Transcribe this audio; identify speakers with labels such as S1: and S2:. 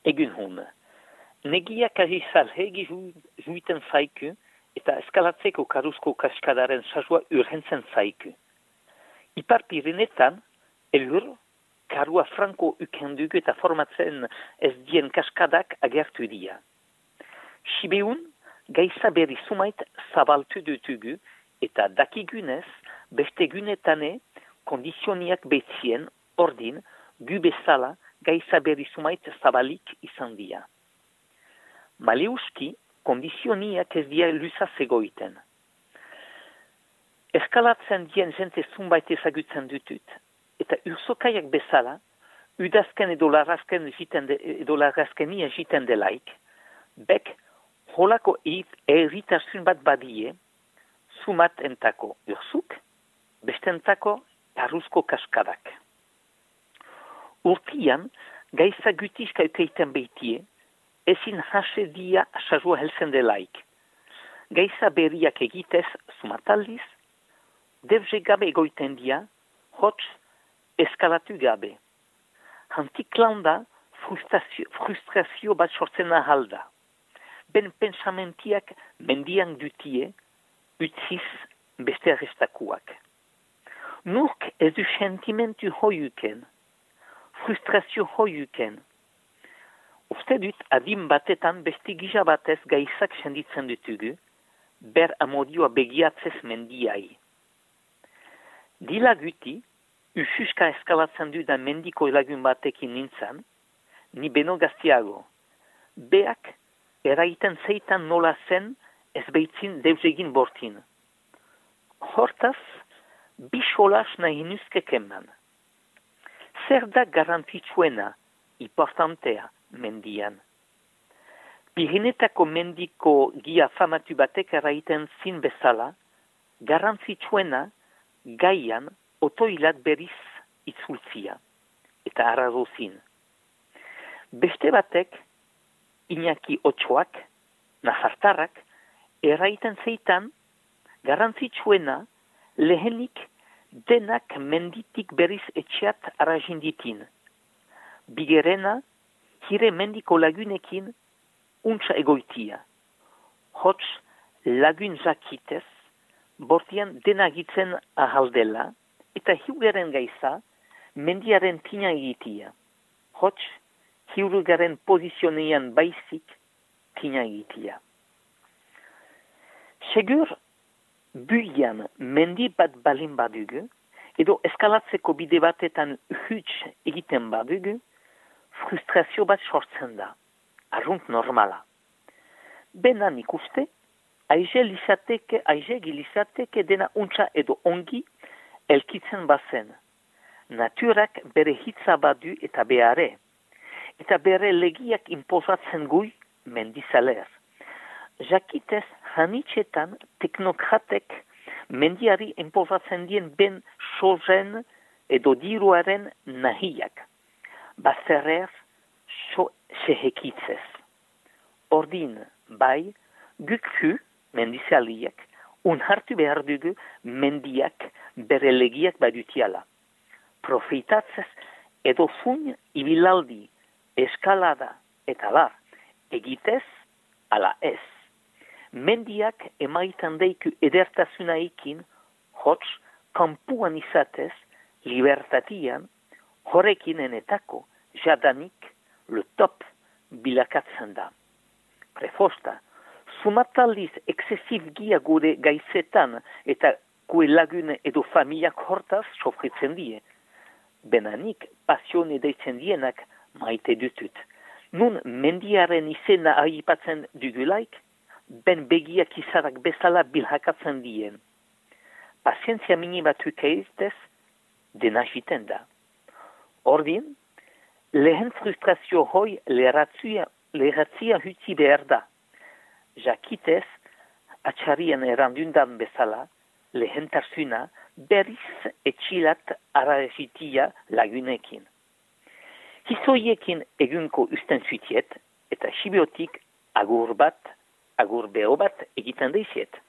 S1: Egun hun. Negiak agizalhegi juiten zaiku eta eskalatzeko karuzko kaskadaren sasua urgentzen zaiku. Ipar Pirinetan, elur, karua franko ukendugu eta formatzen ez dien kaskadak agertu dira. Sibeun, gaiza berri sumait zabaltu dutugu eta dakigunez, beste gunetane kondizioniak betzien, ordin, gu bezala gaiza berri sumait zabalik izan dira. Maleuski, kondizioniak ez dira luzaz egoiten. Eskalatzen dien jente zunbait ezagutzen dutut, eta ursokaiak bezala, udazken edo larrazkenia jiten delaik, bek holako erritasun bat badie, sumat entako ursuk, bestentako karuzko kaskadak. Urtian, gaiza gutiska ukeiten beitie, ezin hase dia asazua helzen delaik. Gaiza berriak egitez sumataldiz, devze gabe egoiten dia, hots eskalatu gabe. Hantik landa frustrazio bat sortzen ahalda. Ben pensamentiak mendian dutie, utziz beste arrestakuak. Nurk ez du sentimentu hoiuken, frustrazio hoiuken. Uste dut adin batetan beste gisa batez gaizak senditzen dutugu, ber amodioa begiatzez mendiai. Dila guti, ususka eskalatzen du da mendiko lagun batekin nintzen, ni beno gaztiago. Beak eraiten zeitan nola zen ez beitzin deuzegin bortin. Hortaz, bisolas nahi nuzkek eman. Zer da garrantzitsuena, importantea, mendian. Pirinetako mendiko gia famatu batek eraiten zin bezala, garrantzitsuena gaian otoilat berriz itzultzia, eta arrazozin. Beste batek, Iñaki Otxoak, Nafartarrak, eraiten zeitan, garrantzitsuena lehenik denak menditik berriz etxeat arrazinditin. Bigerena, hire mendiko lagunekin untsa egoitia. Hots lagun jakitez, bortian denagitzen ahaldela, eta hiugaren gaiza, mendiaren tina egitia. Hots, hiurugaren pozizionean baizik tina egitia. Segur, buian mendi bat balin badugu, edo eskalatzeko bide batetan huts egiten badugu, frustrazio bat sortzen da, arrunt normala. Benan ikuste, aize gilizateke dena untsa edo ongi elkitzen bazen. Naturak bere hitza badu eta behare, eta bere legiak imposatzen gui mendizaler. Jakitez hanitxetan teknokratek mendiari imposatzen dien ben sozen edo diruaren nahiak. Bazterrer sehekitzez. Ordin, bai, gukfu mendizaliak, unhartu behar dugu mendiak bere legiak badutiala. Profitatzez edo zun ibilaldi, eskalada eta bar, egitez ala ez. Mendiak emaitan deiku edertasunaikin, hots, kampuan izatez, libertatian, horrekin enetako, jadanik, le top bilakatzen da. Prefosta, sumataldiz eksesiv gia gure gaizetan eta kue lagun edo familiak hortaz sofritzen die. Benanik, pasione deitzen dienak maite dutut. Nun mendiaren izena aipatzen dugulaik, ben begiak izarak bezala bilhakatzen dien. Pazientzia minimatu keiztez, dena jiten da. Ordin, lehen frustrazio hoi leheratzia hutzi behar da. Jakitez, atxarien erandundan bezala, lehen tarsuna berriz etxilat arazitia lagunekin. Hizoiekin egunko usten zutiet, eta sibiotik agur beho bat egiten deiziet.